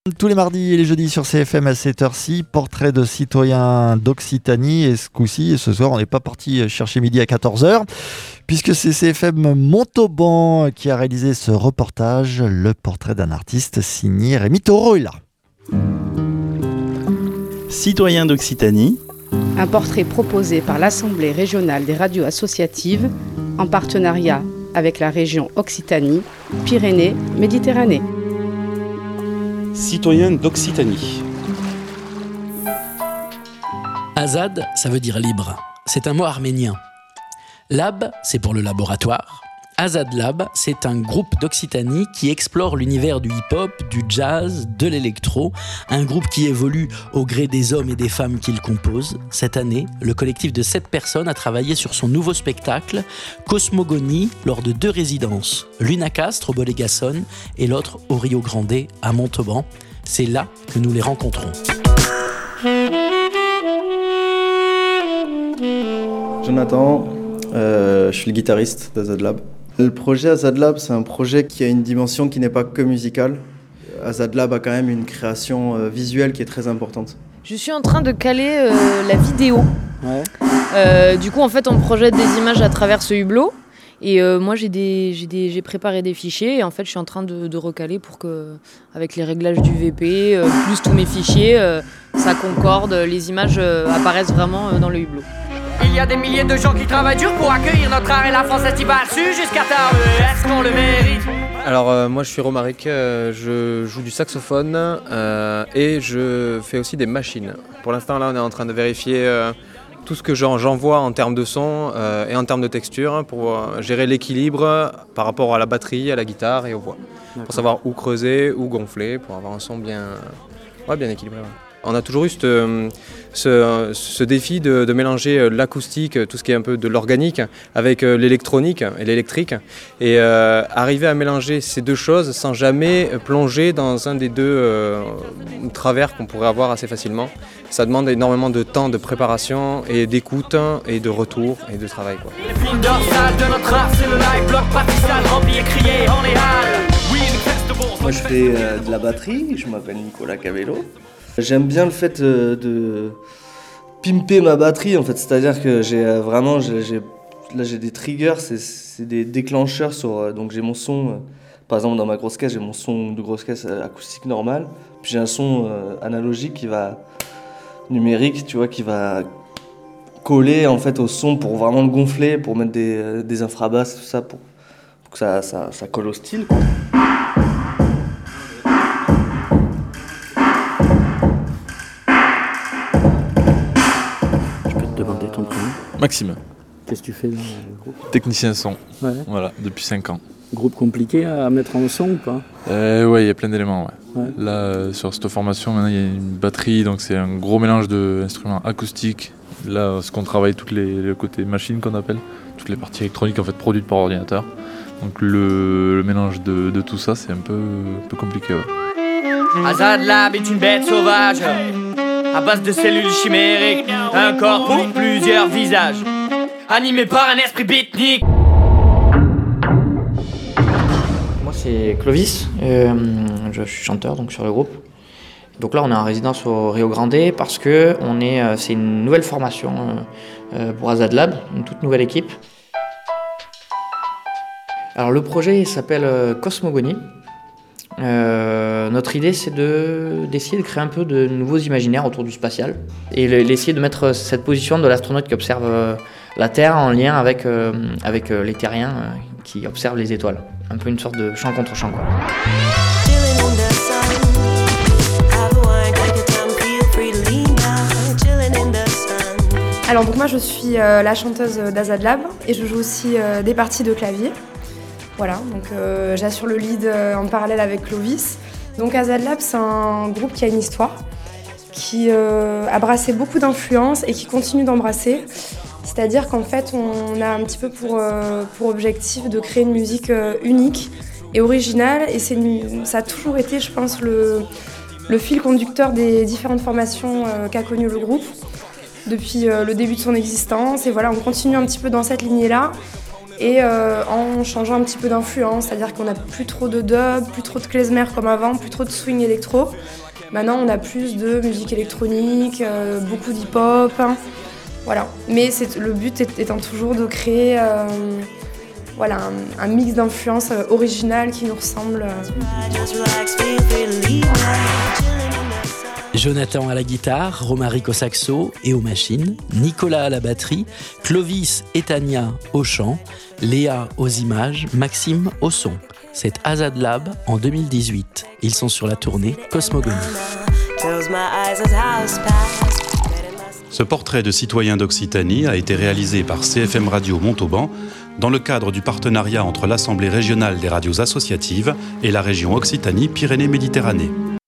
Tous les mardis et les jeudis sur CFM à cette heure-ci, portrait de citoyens d'Occitanie. Et ce soir, on n'est pas parti chercher midi à 14h, puisque c'est CFM Montauban qui a réalisé ce reportage. Le portrait d'un artiste signé Rémi Taureau est là. Citoyens d'Occitanie. Un portrait proposé par l'Assemblée régionale des radios associatives en partenariat avec la région Occitanie, Pyrénées-Méditerranée. Citoyens d'Occitanie. Azad, ça veut dire libre. C'est un mot arménien. Lab, c'est pour le laboratoire. Azad Lab, c'est un groupe d'Occitanie qui explore l'univers du hip-hop, du jazz, de l'électro. Un groupe qui évolue au gré des hommes et des femmes qu'il compose. Cette année, le collectif de 7 personnes a travaillé sur son nouveau spectacle, Cosmogonie, lors de 2 résidences. L'une à Castres, au Bolégason, et l'autre au Rio Grande, à Montauban. C'est là que nous les rencontrons. Jonathan, je suis le guitariste d'Azad Lab. Le projet Azad Lab, c'est un projet qui a une dimension qui n'est pas que musicale. Azad Lab a quand même une création visuelle qui est très importante. Je suis en train de caler la vidéo. Ouais. Du coup, en fait, on projette des images à travers ce hublot. Et moi, j'ai préparé des fichiers. Et en fait, je suis en train de recaler pour que, avec les réglages du VP, plus tous mes fichiers, ça concorde. Les images apparaissent vraiment dans le hublot. Il y a des milliers de gens qui travaillent dur pour accueillir notre art et la France estivale. Jusqu'à tard, est-ce qu'on le mérite? Alors moi je suis Romaric, je joue du saxophone et je fais aussi des machines. Pour l'instant là on est en train de vérifier tout ce que j'envoie en termes de son et en termes de texture pour gérer l'équilibre par rapport à la batterie, à la guitare et aux voix. D'accord. Pour savoir où creuser, où gonfler, pour avoir un son bien équilibré. Ouais. On a toujours eu ce défi de mélanger l'acoustique, tout ce qui est un peu de l'organique, avec l'électronique et l'électrique. Et arriver à mélanger ces deux choses sans jamais plonger dans un des deux travers qu'on pourrait avoir assez facilement. Ça demande énormément de temps de préparation et d'écoute et de retour et de travail, quoi. Moi je fais de la batterie, je m'appelle Nicolas Cavello. J'aime bien le fait de pimper ma batterie en fait, c'est-à-dire que j'ai des triggers, c'est des déclencheurs sur donc j'ai mon son par exemple dans ma grosse caisse, j'ai mon son de grosse caisse acoustique normal, puis j'ai un son analogique numérique, tu vois, qui va coller en fait au son pour vraiment le gonfler, pour mettre des infrabasses, tout ça pour que ça colle au style, quoi. Maxime. Qu'est-ce que tu fais dans le groupe? Technicien son, ouais. Voilà, depuis 5 ans. Groupe compliqué à mettre en son ou pas? Ouais, il y a plein d'éléments. Ouais. Ouais. Là, sur cette formation, maintenant, il y a une batterie, donc c'est un gros mélange d'instruments acoustiques. Là, ce qu'on travaille, le côté machine qu'on appelle, toutes les parties électroniques en fait produites par ordinateur. Donc le mélange de tout ça, c'est un peu compliqué. Ouais. Azad Lab est une bête sauvage. À base de cellules chimériques, un corps pour plusieurs visages, animé par un esprit beatnik. Moi c'est Clovis, je suis chanteur donc sur le groupe. Donc là on est en résidence au Rio Grande parce que c'est une nouvelle formation pour Azad Lab, une toute nouvelle équipe. Alors le projet s'appelle Cosmogonie. Notre idée c'est d'essayer de créer un peu de nouveaux imaginaires autour du spatial et essayer de mettre cette position de l'astronaute qui observe la Terre en lien avec les terriens qui observent les étoiles. Un peu une sorte de chant contre chant, quoi. Alors donc moi je suis la chanteuse d'Azad Lab et je joue aussi des parties de clavier. Voilà, donc j'assure le lead en parallèle avec Clovis. Donc Azad Lab, c'est un groupe qui a une histoire, qui a brassé beaucoup d'influences et qui continue d'embrasser. C'est-à-dire qu'en fait, on a un petit peu pour objectif de créer une musique unique et originale. Et ça a toujours été, je pense, le fil conducteur des différentes formations qu'a connues le groupe depuis le début de son existence. Et voilà, on continue un petit peu dans cette lignée-là. et en changeant un petit peu d'influence, c'est-à-dire qu'on n'a plus trop de dub, plus trop de klezmer comme avant, plus trop de swing électro. Maintenant, on a plus de musique électronique, beaucoup d'hip-hop, hein. Voilà. Mais le but étant toujours de créer un mix d'influences originales qui nous ressemblent. Jonathan à la guitare, Romaric au saxo et aux machines, Nicolas à la batterie, Clovis et Tania au chant, Léa aux images, Maxime au son. C'est Azad Lab en 2018. Ils sont sur la tournée Cosmogonie. Ce portrait de citoyen d'Occitanie a été réalisé par CFM Radio Montauban dans le cadre du partenariat entre l'Assemblée régionale des radios associatives et la région Occitanie-Pyrénées-Méditerranée.